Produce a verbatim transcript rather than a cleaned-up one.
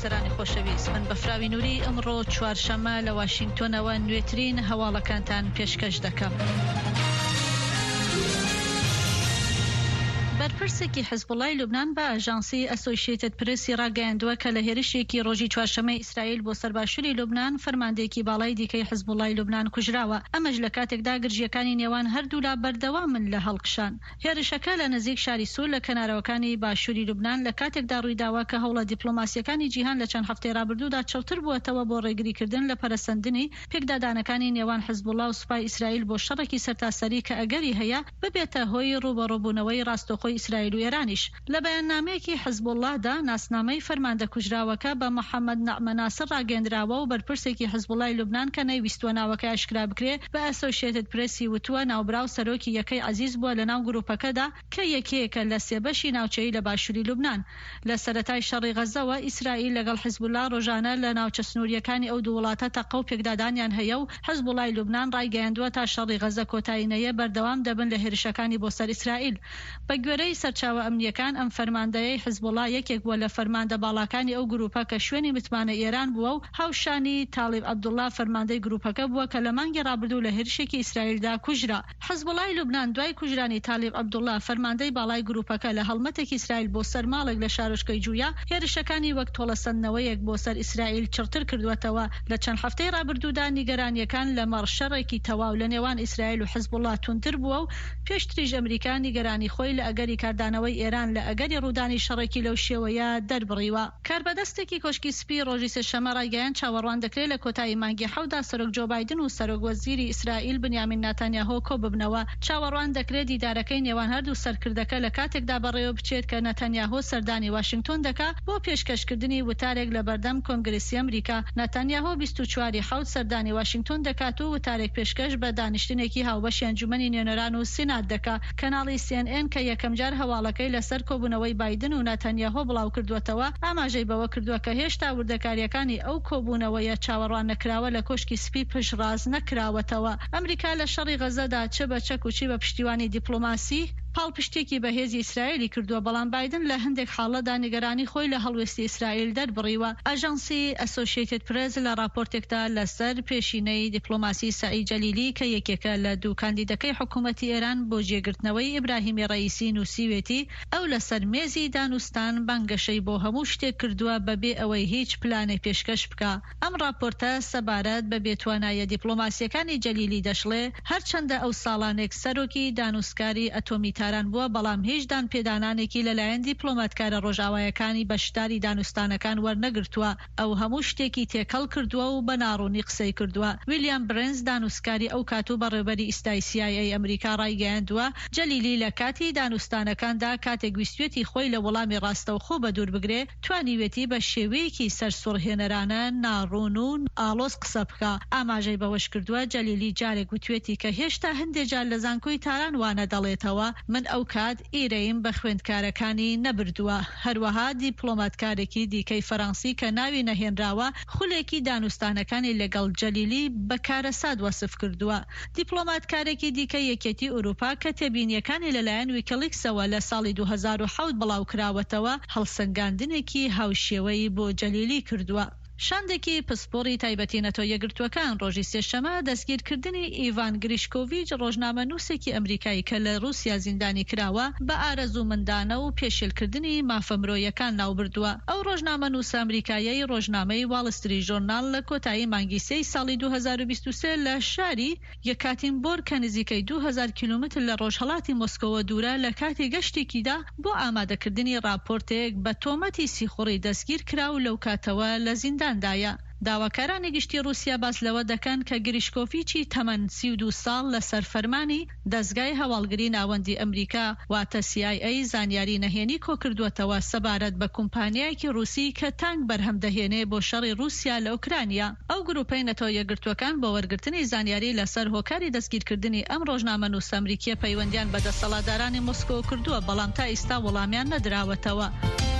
بیسەرانی خۆشەویست، من بەفراوی نووری ئەمڕۆ چوارشەممە لە واشنگتۆنەوە نوێترین هەواڵەکانتان پێشکەش دەکەم. بەرپرسێکی حیزبوڵای لوبنان بە ئاژانسی ئەسۆسیێتد پرسی ڕاگەیاندووە کە لە هێرشێکی ڕۆژی چوارشەممەی ئیسرائیل بۆ سەرباشووری لوبنان فەرماندەیەکی باڵای دیکەی حیزبوڵای لوبنان کوژراوە. ئەمەش لە کاتێکدا گرژیەکانی نێوان هەردوو لا بەردەوامن لە هەڵقشان. هێرشەکە لە نزیک شاری سوور لە کەنارەوەکانی باشووری لوبنان لە کاتێکدا ڕوویداوە کە هەوڵە دیپلۆماسیەکانی جیهان لە چەند هەفتەی ڕابردوودا چەوتر بووەتەوە بۆ ڕێگریکردن لە پەرەسەندنی پێکدادانەکانی نێوان حیزبوڵا و سوپای ئیسرائیل بۆ شەڕێکی سەرتاسەری کە ئەگەری هەیە ببێتە هۆی ڕوبەڕووبوونەوەی ڕاستەوخۆی ئیسرائیل و ئێرانیش. لە بەیاننامەیەکی حیزبوڵڵادا ناسنامەی فەرماندە کوژراوەکە بە محەممەد نەعمە ناسر ڕاگەندراوە و بەرپرسێکی حیزبوڵای لوبنان کە نەیویستوە ناوەکەی ئاشکرا بکرێ بە ئەسۆسیێتد پرسی وتووە ناوبراو سەرۆکی یەکەی عەزیز بووە لە ناو گروپەکەدا کە یەکەیەکە لە سێبەشی ناوچەیی لە باشووری لوبنان. لە سەرەتای شەڕی غەزەوە ئیسرائیل لەگەڵ حیزبوڵا ڕۆژانە لە ناوچە سنووریەکانی ئەو دوو وڵاتە تەقە و پێکدادانیان هەیە و حیزبوڵای لوبنان ڕایگەیاندووە تا شەڕی غەزە کۆتایی نەیە بەردەوام دەبن لە هێرشەکانی بۆ سەر ئیسرائیل. بە گوێرەی سەرچاوە ئەمنیەکان ئەم فەرماندەیەی حیزبوڵا یەکێک بووە لە فەرماندە باڵاکانی ئەو گروپە کە شوێنی متمانە ئێران بووە و هاوشانی تاڵیب عەبدوڵڵا فەرماندەی گروپەکە بووە کە لە مانگی ڕابردوو لە هێرشێکی ئیسرائیلدا کوژرا. حیزبوڵای لوبنان دوای کوژرانی تاڵیب عەبدوڵڵا فەرماندەی باڵای گروپەکە لە هەڵمەتێکی ئیسرائیل بۆ سەر ماڵێک لە شارۆچکەی جوویا هێرشەکانی وەک تۆڵەسەندنەوەیەک بۆ سەر ئیسرائیل چڕتر کردووەتەوە. لە چەند هەفتەی ڕابردوودا نیگەرانیەکان لە مەڕشەڕێکی تەواو لە نێوان ئیسرائیل و حیزبوڵڵا تونتر بووە و پێشتریش ئەمریکا نیگەرانی خۆی لە ئەگەری کاردانەوەی ئێران لە ئەگەری ڕوودانی شەڕێکی لەو شێوەیە دەربڕیوە. کاربەدەستێکی کۆشکی سپی ڕۆژی سێشەممە ڕایگەیاند چاوەڕوان دەکرێت لە کۆتایی مانگی حەودا سەرۆک جۆ بایدن و سەرۆک وەزیری ئیسرائیل بنیامین نەتەنیاهۆ کۆ ببنەوە. چاوەڕوان دەکرێت دیدارەکەی نێوان هەردوو سەرکردەکە لە کاتێکدا بەڕێوە بچێت کە نەتەنیاهۆ سەردانی واشنگتۆن دەکا بۆ پێشکەشکردنی وتارێک لە بەردەم کۆنگرسی ئەمریکا. نەتەنیاهۆ بیست و چواری حەوت سەردانی واشنگتۆن دەکات و وتارێک پێشکەش بە دانیشتنێکی هاوبەشی ئەنجومەنی نوێنەران و سینات دەکا. کەناڵی سی ئێن ئێن کە یەکەم جار هەواڵەکەی لەسەر کۆبوونەوەی بایدن و نەتەنیاهۆ بڵاو کردووەتەوە ئاماژەی بەوە کردووە کە هێشتا وردەکاریەکانی ئەو کۆبوونەوەیە چاوەڕوان نەکراوە لە کۆشکی سپی پشتڕاز نەکراوەتەوە. ئەمریکا لە شەڕی غەزەدا چ بە چەک و چی بە پشتیوانی دیپلۆماسی پاڵپشتێکی بەهێزی ئیسرائیلی کردووە، بەڵام بایدن لە هەندێک حاڵەدا نیگەرانی خۆی لە هەڵوێستی ئیسرائیل دەربڕیوە. ئاژانسی ئەسۆسیێتد پرس لە راپۆرتێکدا لەسەر پێشینەی دیپلۆماسی سەعید جەلیلی کە یەکێکە لە دوو کاندیدەکەی حکوومەتی ئێران بۆ جێگرتنەوەی ئیبراهیمی ڕەئیسی نووسیوێتی ئەو لەسەر مێزی دانوستان بانگەشەی بۆ هەموو شتێک کردووە بەبێ ئەوەی هیچ پلانێک پێشکەش بکە. ئەم راپۆرتە سەبارەت بە بێتوانایە دیپلۆماسیەکانی جەلیلی دەشڵێ هەرچەندە ئەو ساڵانێک سەرۆکی دانوستکاری ئەتۆمی تاران بووە، بەڵام هیچ دان پێدانانێکی لەلایەن دیپلۆماتکارە ڕۆژاوایەکانی بەشداری دانوستانەکان وەرنەگرتووە. ئەو هەموو شتێکی تێکەڵ کردووە و بە ناڕوونی قسەی کردووە. ویلیام برنز دانوستکاری ئەو کاتوو بەڕێوەبەری ئیستای سی ئای ئەی ئەمریکا ڕایگەیاندووە جەلیلی لە کاتی دانوستانەکاندا کاتێک ویستوێتی خۆی لە وەڵامی ڕاستەوخۆ بە دوور بگرێ توانیوێتی بە شێوەیەکی سەرسوڕهێنەرانە ناڕوون و ئاڵۆز قسە بکە. ئاماژەی بەوەش کردووە جەلیلی جارێک وتوێتی کە هێشتا هەندێک جار لە زانکۆی تاران وانە دەڵێتەوە من ئەو کات ئیرەیم بە خوێندکارەکانی نەبردووە. هەروەها دیپلۆماتکارێکی دیکەی فەڕەنسی کە ناوی نەهێنراوە خولێکی دانوستانەکانی لەگەڵ جەلیلی بەکارەسات وەسف کردووە. دیپلۆماتکارێکی دیکەی یەکێتی ئوروپا کە تێبینیەکانی لەلایەن ویکیلیکسەوە لە ساڵی دوو هەزار و حەوت بڵاو کراوەتەوە هەڵسەنگاندنێکی هاوشێوەی بۆ جەلیلی کردووە. شاندێکی پسپۆڕی تایبەتی نەتۆ یەکگرتووەکان ڕۆژی سێشەمە دەستگیرکردنی ئیڤان گریشکۆڤیچ ڕۆژنامە نووسێکی ئەمریکایی کە لە رووسیا زیندانی کراوە بە ئارەزوو مندانە و پێشێلکردنی مافەمرۆیەکان ناوبردووە. ئەو ڕۆژنامە نووسە ئەمریکاییەی ڕۆژنامەی واڵستری ژۆرناڵ لە کۆتایی مانگی سێی ساڵی دوو هەزار و بیست و سێ لە شاری یەکاتینبۆرگ کە نزیکەی دوو هەزار کیلۆمتر لە ڕۆژهەڵاتی مۆسکۆوە دوورە لە کاتی گەشتێکیدا بۆ ئامادەکردنی راپۆرتێک بە تۆمەتی سیخوڕی دەستگیر کرا و لەو کاتەوە لە زیندان دایە. داواکارانی گشتی رووسیا باس لەوە دەکەن کە گریشکۆڤیچی تەمەن سی و دوو ساڵ لە سەرفەرمانی دەستگای هەواڵگری ناوەندی ئەمریکا واتە سی ئای ئەی زانیاری نەهێنی کۆکردووەتەوە سەبارەت بە کۆمپانیایەکی رووسی کە تانک بەرهەم دەهێنێ بۆ شەڕی رووسیا لە ئوکرانیا. ئەو گروپەی نەتۆ یەکگرتووەکان بۆ وەرگرتنی زانیاری لەسەر هۆکاری دەستگیرکردنی ئەم ڕۆژنامە نووسە ئەمریکیە پەیوەندیان بە دەسەڵاتدارانی مۆسکۆ کردووە، بەڵام تا ئێستا وەڵامیان نەدراوەتەوە.